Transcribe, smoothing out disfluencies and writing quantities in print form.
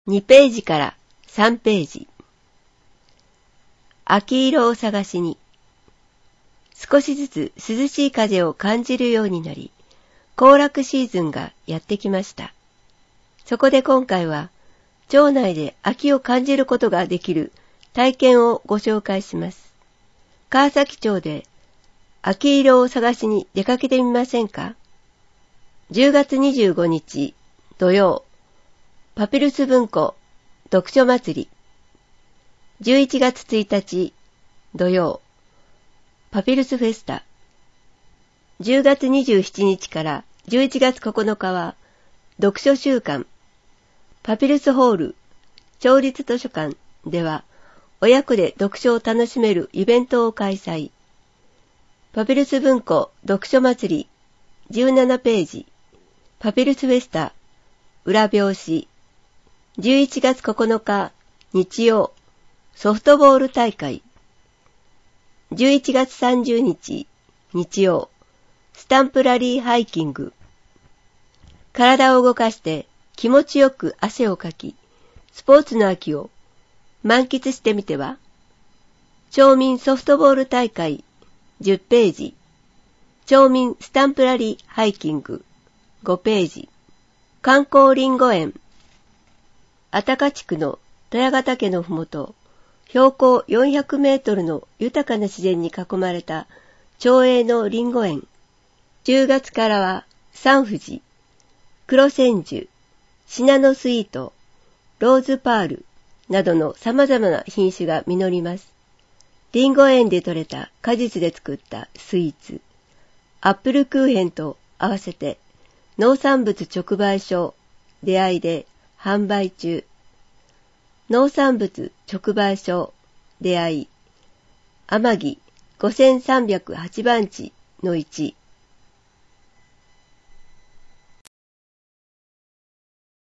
2ページから3ページ。秋色を探しに。少しずつ涼しい風を感じるようになり、行楽シーズンがやってきました。そこで今回は、町内で秋を感じることができる体験をご紹介します。川崎町で秋色を探しに出かけてみませんか？ 10 月25日土曜、パピルス文庫読書祭り。11月1日土曜、パピルスフェスタ。10月27日から11月9日は読書週間。パピルスホール町立図書館では親子で読書を楽しめるイベントを開催。パピルス文庫読書祭り17ページ。パピルスフェスタ裏表紙。11月9日日曜ソフトボール大会。11月30日日曜スタンプラリーハイキング。体を動かして気持ちよく汗をかき、スポーツの秋を満喫してみては。町民ソフトボール大会10ページ。町民スタンプラリーハイキング5ページ。観光りんご園。あたか地区の豊ヶ岳のふもと、標高400メートルの豊かな自然に囲まれた町営のりんご園。10月からはサンフジ、黒千住、シナノスイート、ローズパールなどの様々な品種が実ります。りんご園で採れた果実で作ったスイーツ、アップルクーヘンと合わせて農産物直売所出会いで販売中。農産物直売所出会い、天城5308番地の1。